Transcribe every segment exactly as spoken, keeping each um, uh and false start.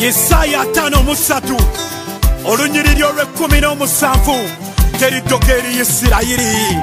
Yesaya tano musatu olunyiriri olw'ekkumi n'omusanvu teriddoka eri Isirayiri.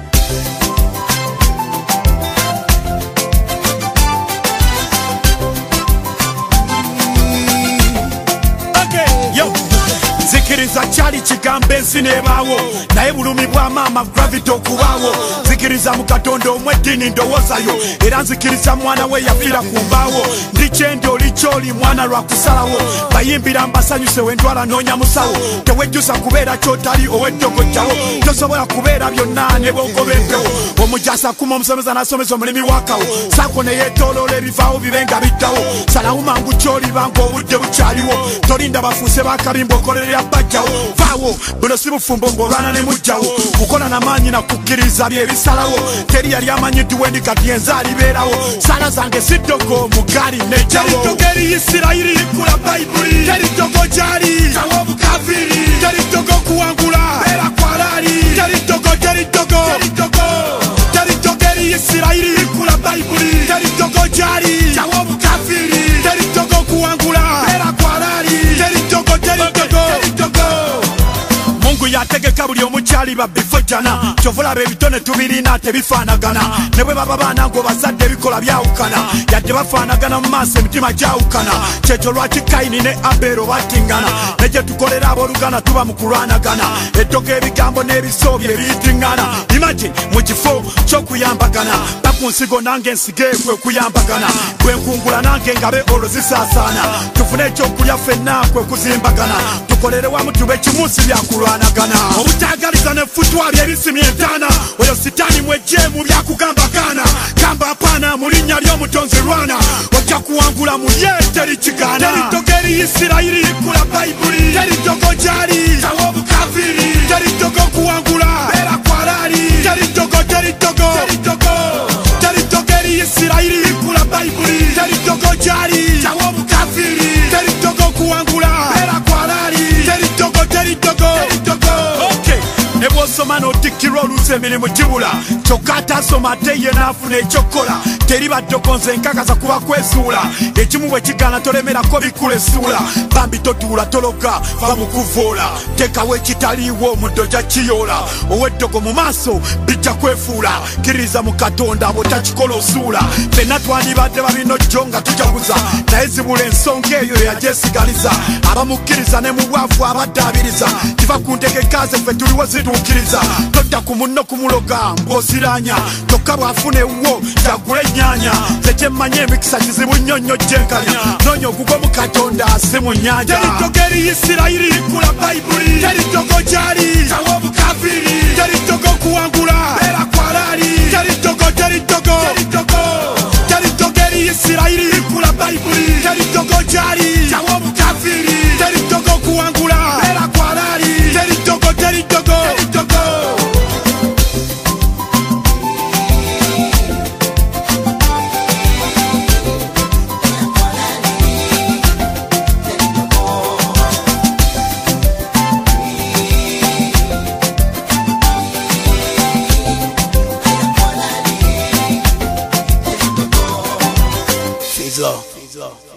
Zikiriza kyali kigambo ensi nebaawo naye bulumi bwa maama gravity okubaawo. Zikiriza mu Katonda omweddiini ndowoozayo era nzikiriza mwana we yafiira ku mbaawo. Ndi kyendi oli kyoli mwana lwa kusalawo bayimbira mbasanyuse wentwala noonya musawo. Tewejjusa kubeera kyotali ow'eddogojjawo tosobola kubeera byonna ne bw'ogoba empewo. Omujjasa akuma omusomesa n'asomesa omulimi wakawo saako ne yeetooloola ebivaawo bibe nga biddawo. Salawo mangu kyoliba ng'obudde bukyaliwo tolinda bafuuse bakabimba okolerera bajjawo. Vaawo buno si bufumbo ng'olwana ne mujjawo kukola n'amaanyi na kukkiriza bye bisalawo. Teri yali amanyiddwa wendi kati enza alibeerawo. Sala zange si ddogo mu gaali nejjawo. Teriddogo eri Isirayiri likula Bayibuli. Teriddogo gyali tawa obukafiri. Teriddogo kuwangula beera kwalaali. Teriddogo teriddogo teriddogo eri Isirayiri likula Bayibuli. Teriddogo gyali tawa obukafiri. Teriddogo kuwangula beera kwalaali. Teriddogo teriddogo Mungu yategeka buli omukyali babbifo jana kyovulaba ebitone tubirina tebifaanagana ne bwe baba baana ng'obazadde ebikola byawukana yadde bafaanagana mu maaso emitima gyawukana. Kyekyo lwaki Kayini ne Abeero battingana ne gye tukolera aboolugana tuba mu kulwanagana. Eddogo ebigambo n'ebisobyo ebiyitiŋŋana imagine mu kifo ky'okuyambagana baku nsigo nange ensige kwe kuyambagana bwe nkungula nange ngabe olwo zisaasaana tufune ekyokulya ffenna kwe kuzimbagana tukolere wamu tube kimu si byakulwanagana. Obutaagaliza n'effutwa by'ebisimye entaana oyo sitaani mwejjeemu byakugambagana gamba apaana mu linnya ly'omutonzi lwana ojja kuwangula mu ye teri kigaana. Teriddogo eri Isirayiri likula Bayibuli. Teriddogo gyali tawa obukafiri. Teriddogo kuwangula beera kwalaali. Teriddogo teriddogo teriddogo eri Isirayiri likula Bayibuli. Teriddogo gyali tawa obukafiri. Teriddogo kuwangula beera kwalaali. Teriddogo teriddogo ne bw'osoma n'otikkirwa oluusi emirimu gibula kyokka ataasoma ate ye n'afuna ekyokukola. Teri baddogo nze nkakasa kuba kwesuula ekimu bwe kigaana tolemerako bikula essuula. Bambi totuula tologa va mu kuvoola teekawo ekitaliiwo omuddo gya kiyoola. Ow'eddogo mu maaso bijja kwefuula kkiririza mu Katonda abo takikola osuula. Ffenna twandibadde babinojjo nga tujaguza naye zibula ensonga eyo yagyesigaliza. Abamukkiriza ne mu bwavu abaddaabiriza kiva ku ntegeka ze ffe tuliwo zituukiriza. Todda ku munno kumuloga mbw'osiraanya kyokka bw'afuna ewuwo jagula ennyaanya. Nze kyemmanya emikisa kizibu nnyo nnyo gyenkanya noonya ogugwa mu Katonda si mu nnyanja. Teriddogo eri Isirayiri likula Bayibuli. Teriddogo gyali tawa obukafiri. Teriddogo kuwangula beera kwalaali. Teriddogo teriddogo teriddogo eri Isirayiri likula Bayibuli. Teriddogo gyali tawa obukafiri. Teriddogo kuwangula beera kwalaali. Teriddogo teriddogo Fizzo.